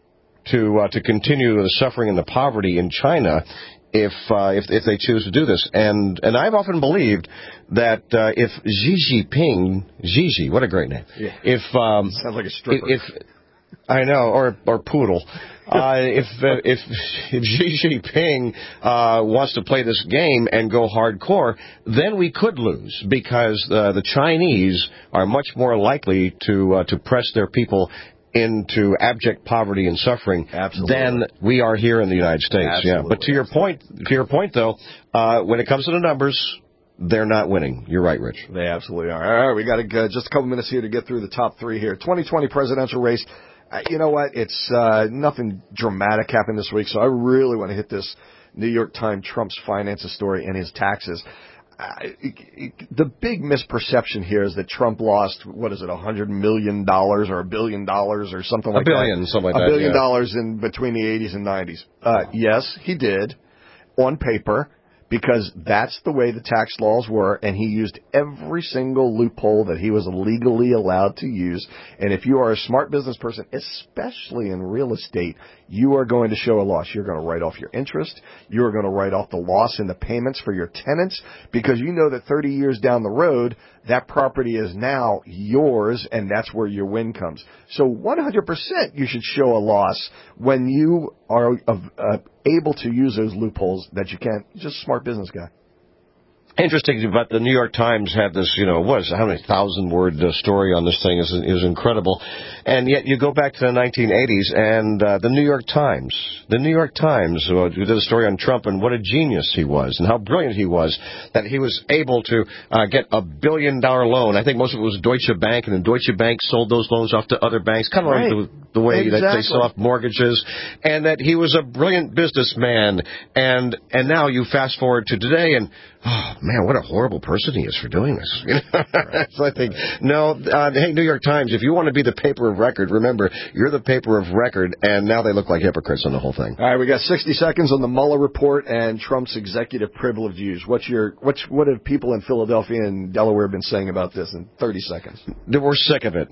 to uh, to continue the suffering and the poverty in China if uh, if if they choose to do this? And and I've often believed that uh, if Xi Jinping, Xi, what a great name. Yeah. If um, sounds like a stripper. If, if I know, or or poodle. Uh, if uh, if if Xi Jinping uh, wants to play this game and go hardcore, then we could lose, because uh, the Chinese are much more likely to uh, to press their people into abject poverty and suffering Absolutely. than we are here in the United States. Absolutely. Yeah, but to your point, to your point though, uh, when it comes to the numbers, they're not winning. You're right, Rich. They absolutely are. All right, we got uh, just a couple minutes here to get through the top three here. twenty twenty presidential race. Uh, you know what? It's uh, nothing dramatic happened this week, so I really want to hit this New York Times Trump's finances story and his taxes. Uh, it, it, the big misperception here is that Trump lost, what is it, a hundred million dollars or a billion dollars or something like a billion, that. Something like a that. A billion yeah. dollars in between the eighties and nineties. Uh, yes, he did, on paper, because that's the way the tax laws were, and he used every single loophole that he was legally allowed to use. And if you are a smart business person, especially in real estate, you are going to show a loss. You're going to write off your interest. You're going to write off the loss in the payments for your tenants, because you know that thirty years down the road, that property is now yours, and that's where your win comes. So one hundred percent you should show a loss when you are uh, able to use those loopholes that you can't. Just a smart business guy. Interesting, but the New York Times had this, you know, what is it, how many thousand word uh, story on this thing is is incredible. And yet you go back to the nineteen eighties, and uh, the New York Times, the New York Times, uh, did a story on Trump and what a genius he was and how brilliant he was, that he was able to uh, get a billion dollar loan. I think most of it was Deutsche Bank, and then Deutsche Bank sold those loans off to other banks, kind of right. like the, the way exactly. that they sell off mortgages, and that he was a brilliant businessman. And and now you fast forward to today, and oh, man, what a horrible person he is for doing this. You know? Right. So I think, no, uh, hey, New York Times, if you want to be the paper of record, remember, you're the paper of record, and now they look like hypocrites on the whole thing. All right, we got sixty seconds on the Mueller report and Trump's executive privilege use. What's your, what's, what have people in Philadelphia and Delaware been saying about this in thirty seconds? We're sick of it.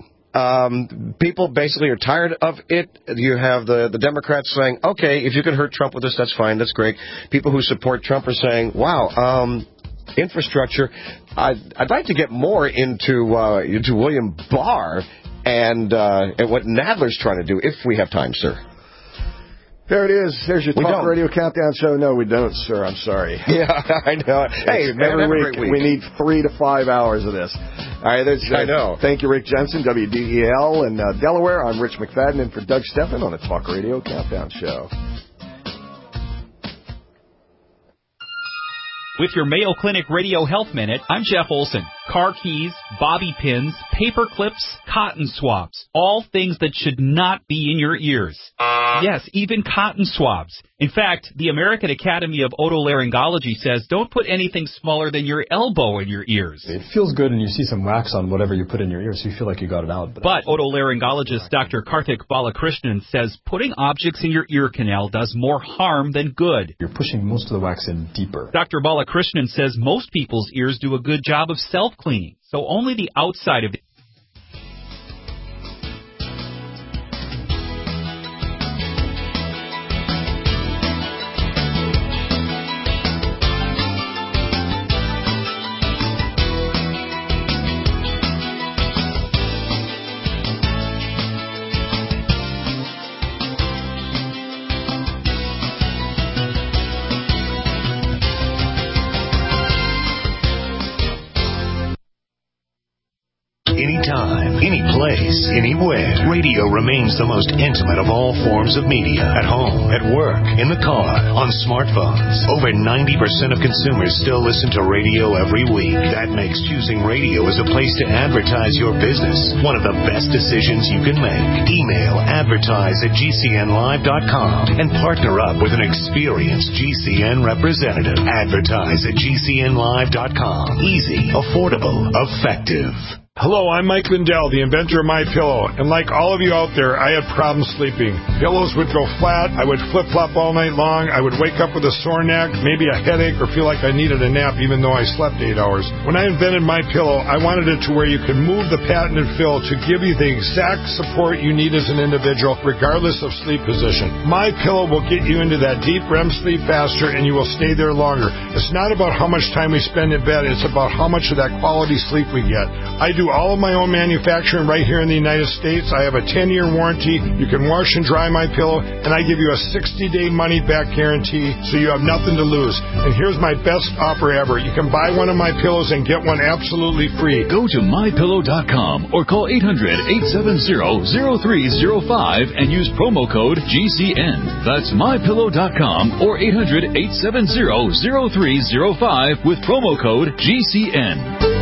Um, people basically are tired of it. You have the, the Democrats saying, okay, if you can hurt Trump with this, that's fine, that's great. People who support Trump are saying, wow, um, infrastructure, I'd, I'd like to get more into, uh, into William Barr and, uh, and what Nadler's trying to do, if we have time, sir. There it is. There's your we Talk don't. Radio Countdown show. No, we don't, sir. I'm sorry. Yeah, I know. Hey, man, every have week, a great week. We need three to five hours of this. All right, that's, uh, I know. Thank you, Rick Jensen, W D E L in uh, Delaware. I'm Rich McFadden, and for Doug Steffen on the Talk Radio Countdown show. With your Mayo Clinic Radio Health Minute, I'm Jeff Olson. Car keys, bobby pins, paper clips, cotton swabs. All things that should not be in your ears. Yes, even cotton swabs. In fact, the American Academy of Otolaryngology says don't put anything smaller than your elbow in your ears. It feels good and you see some wax on whatever you put in your ear, so you feel like you got it out. But, but otolaryngologist Doctor Karthik Balakrishnan says putting objects in your ear canal does more harm than good. You're pushing most of the wax in deeper. Doctor Balakrishnan says most people's ears do a good job of self-cleaning, so only the outside of the place, anywhere. Radio remains the most intimate of all forms of media. At home, at work, in the car, on smartphones. Over ninety percent of consumers still listen to radio every week. That makes choosing radio as a place to advertise your business one of the best decisions you can make. Email advertise at G C N live dot com and partner up with an experienced G C N representative. Advertise at G C N live dot com. Easy, affordable, effective. Hello, I'm Mike Lindell, the inventor of MyPillow, and like all of you out there, I had problems sleeping. Pillows would go flat, I would flip-flop all night long, I would wake up with a sore neck, maybe a headache, or feel like I needed a nap even though I slept eight hours. When I invented MyPillow, I wanted it to where you could move the patented fill to give you the exact support you need as an individual, regardless of sleep position. MyPillow will get you into that deep R E M sleep faster, and you will stay there longer. It's not about how much time we spend in bed, it's about how much of that quality sleep we get. I do all of my own manufacturing right here in the United States. I have a ten-year warranty. You can wash and dry my pillow, and I give you a sixty-day money-back guarantee, so you have nothing to lose. And here's my best offer ever. You can buy one of my pillows and get one absolutely free. Go to my pillow dot com or call eight hundred, eight seven zero, zero three zero five and use promo code G C N. That's my pillow dot com or eight hundred, eight seven zero, zero three zero five with promo code G C N.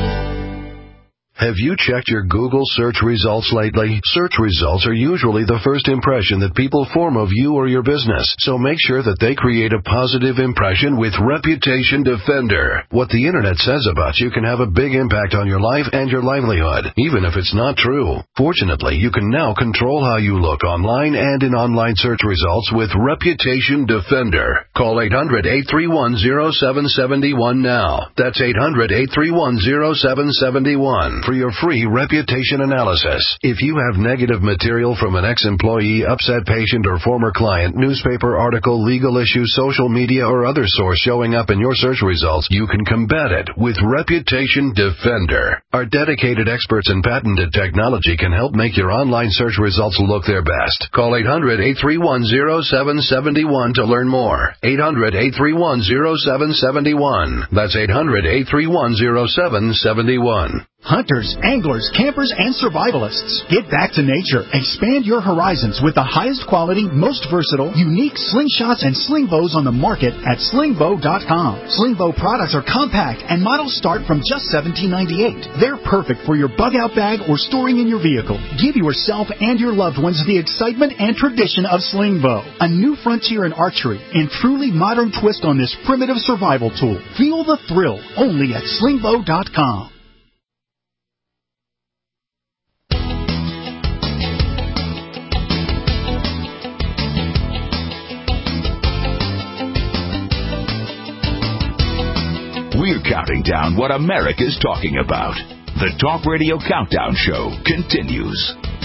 Have you checked your Google search results lately? Search results are usually the first impression that people form of you or your business, so make sure that they create a positive impression with Reputation Defender. What the internet says about you can have a big impact on your life and your livelihood, even if it's not true. Fortunately, you can now control how you look online and in online search results with Reputation Defender. Call eight hundred, eight three one, zero seven seven one now. That's eight hundred, eight three one, zero seven seven one. For your free reputation analysis. If you have negative material from an ex-employee, upset patient, or former client, newspaper article, legal issue, social media, or other source showing up in your search results, you can combat it with Reputation Defender. Our dedicated experts in patented technology can help make your online search results look their best. Call eight hundred, eight three one, zero seven seven one to learn more. eight hundred, eight three one, zero seven seven one. That's eight hundred, eight three one, zero seven seven one. Hunters, anglers, campers, and survivalists. Get back to nature. Expand your horizons with the highest quality, most versatile, unique slingshots and sling bows on the market at sling bow dot com. Sling bow products are compact and models start from just seventeen ninety-eight. They're perfect for your bug-out bag or storing in your vehicle. Give yourself and your loved ones the excitement and tradition of sling bow. A new frontier in archery and truly modern twist on this primitive survival tool. Feel the thrill only at sling bow dot com. We're counting down what America's talking about. The Talk Radio Countdown Show continues.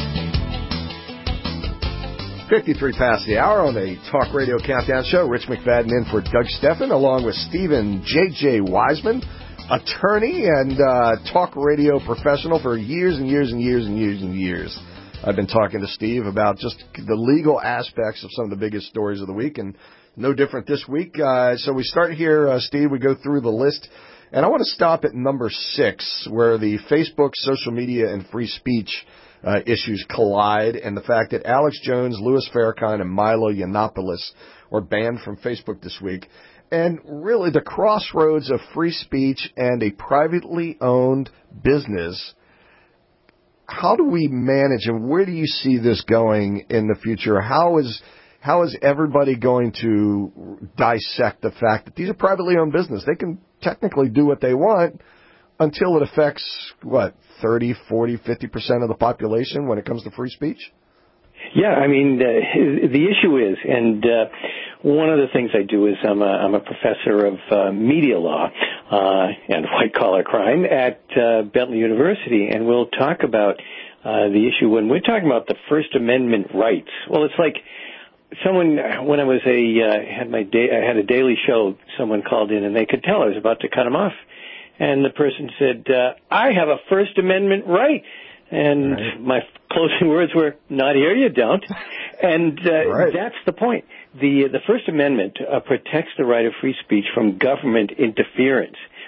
fifty-three past the hour on the Talk Radio Countdown Show. Rich McFadden in for Doug Steffen, along with Stephen J J. Wiseman, attorney and uh, talk radio professional for years and years and years and years and years. I've been talking to Steve about just the legal aspects of some of the biggest stories of the week, and no different this week. Uh, so we start here, uh, Steve. We go through the list, and I want to stop at number six, where the Facebook, social media, and free speech uh, issues collide, and the fact that Alex Jones, Louis Farrakhan, and Milo Yiannopoulos were banned from Facebook this week. And really, the crossroads of free speech and a privately owned business. How do we manage, and where do you see this going in the future? How is How is everybody going to dissect the fact that these are privately owned business? They can technically do what they want until it affects, what, thirty, forty, fifty percent of the population when it comes to free speech? Yeah, I mean, uh, the issue is, and uh, one of the things I do is I'm a, I'm a professor of uh, media law uh, and white-collar crime at uh, Bentley University, and we'll talk about uh, the issue when we're talking about the First Amendment rights. Well, it's like someone, when I was a, uh, had my day, I had a daily show, someone called in and they could tell I was about to cut him off. And the person said, uh, I have a First Amendment right. And right. my closing words were, not here, you don't. And uh, right. that's the point. The, the First Amendment uh, protects the right of free speech from government interference.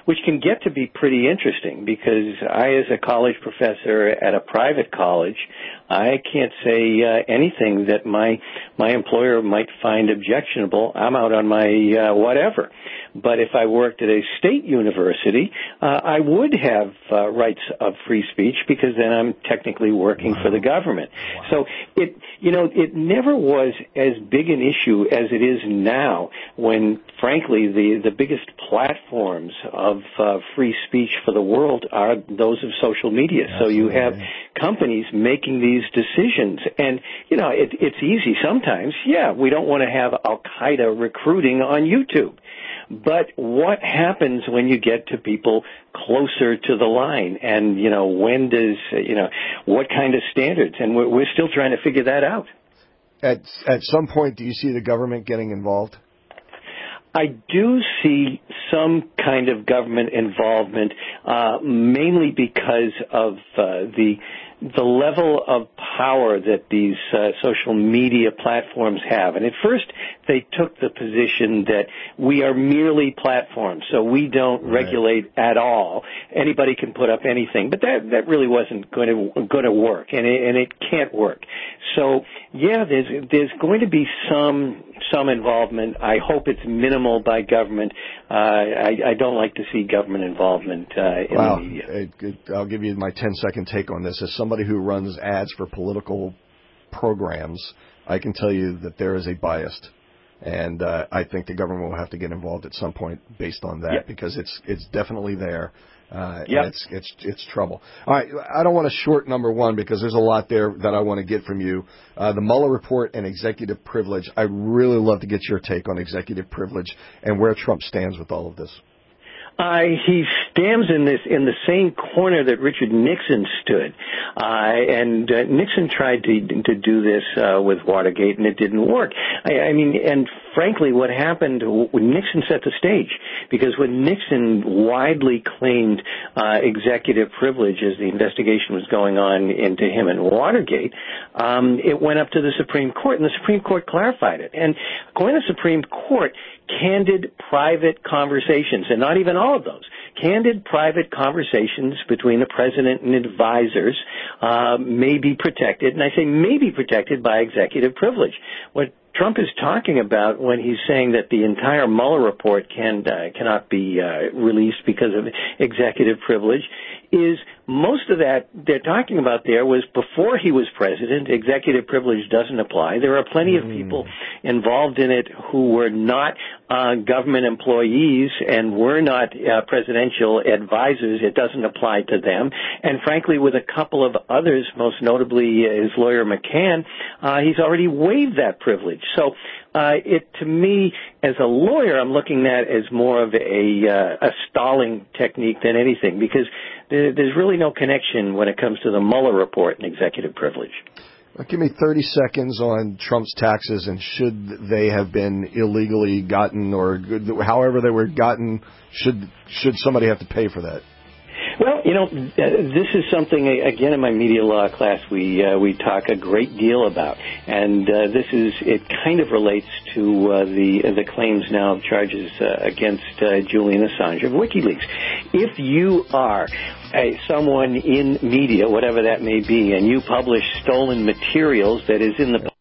which can get to be pretty interesting because I, as a college professor at a private college, I can't say uh, anything that my my employer might find objectionable. I'm out on my uh, whatever. But if I worked at a state university, uh, I would have uh, rights of free speech because then I'm technically working wow. for the government. Wow. So it, you know, it never was as big an issue as it is now when, frankly, the, the biggest platforms of uh, free speech for the world are those of social media. Absolutely. So you have companies making these decisions. And, you know, it, it's easy sometimes. Yeah, we don't want to have Al-Qaeda recruiting on YouTube. But what happens when you get to people closer to the line? And, you know, when does, you know, what kind of standards? And we're, we're still trying to figure that out. At, at some point, do you see the government getting involved? I do see some kind of government involvement, uh, mainly because of uh, the the level of power that these uh, social media platforms have. And at first, they took the position that we are merely platforms, so we don't right. regulate at all. Anybody can put up anything, but that that really wasn't going to going to work, and it, and it can't work. So yeah, there's there's going to be some some involvement. I hope it's minimal by government. Uh, I, I don't like to see government involvement uh, in wow. the media. It, it, I'll give you my ten-second take on this. As somebody who runs ads for political programs, I can tell you that there is a bias, and uh, I think the government will have to get involved at some point based on that yep. because it's it's definitely there. Uh, yep. it's it's it's trouble. All right, I don't want to short number one because there's a lot there that I want to get from you. Uh, the Mueller report and executive privilege. I'd really love to get your take on executive privilege and where Trump stands with all of this. Uh, he stands in this in the same corner that Richard Nixon stood, uh, and uh, Nixon tried to to do this uh, with Watergate, and it didn't work. I, I mean, and frankly, what happened when Nixon set the stage, because when Nixon widely claimed uh, executive privilege as the investigation was going on into him in Watergate, um, it went up to the Supreme Court, and the Supreme Court clarified it. And according to the Supreme Court, candid private conversations, and not even all of those, candid private conversations between the president and advisors uh, may be protected, and I say may be protected by executive privilege. What Trump is talking about when he's saying that the entire Mueller report can uh, cannot be uh, released because of executive privilege is most of that they're talking about there was before he was president. Executive privilege doesn't apply. There are plenty of people involved in it who were not uh, government employees and were not uh, presidential advisors. It doesn't apply to them. And frankly, with a couple of others, most notably his lawyer McCann, uh, he's already waived that privilege. So uh, it, to me, as a lawyer, I'm looking at it as more of a, uh, a stalling technique than anything, because there, there's really no connection when it comes to the Mueller report and executive privilege. Well, give me thirty seconds on Trump's taxes, and should they have been illegally gotten, or however they were gotten, should should somebody have to pay for that? Well, you know, this is something, again, in my media law class we uh, we talk a great deal about, and uh, this is it kind of relates to uh, the the claims now of charges uh, against uh, Julian Assange of WikiLeaks. If you are a, someone in media, whatever that may be, and you publish stolen materials that is in the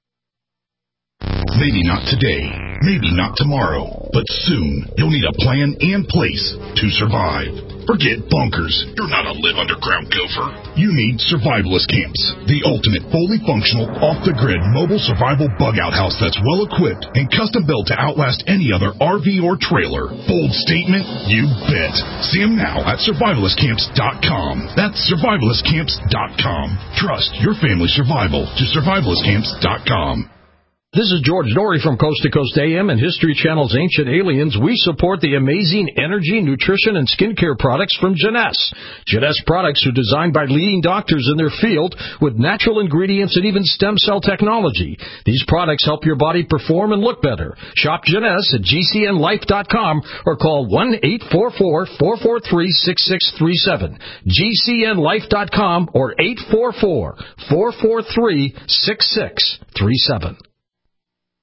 Maybe not today, maybe not tomorrow, but soon you'll need a plan and place to survive. Forget bunkers. You're not a live underground gopher. You need Survivalist Camps, the ultimate fully functional, off-the-grid mobile survival bug-out house that's well-equipped and custom-built to outlast any other R V or trailer. Bold statement? You bet. See them now at survivalist camps dot com. That's survivalist camps dot com. Trust your family's survival to survivalist camps dot com. This is George Norrie from Coast to Coast A M and History Channel's Ancient Aliens. We support the amazing energy, nutrition, and skincare products from Jeunesse. Jeunesse products are designed by leading doctors in their field with natural ingredients and even stem cell technology. These products help your body perform and look better. Shop Jeunesse at G C N life dot com or call one eight four four, four four three, six six three seven. G C N life dot com or eight four four, four four three, six six three seven.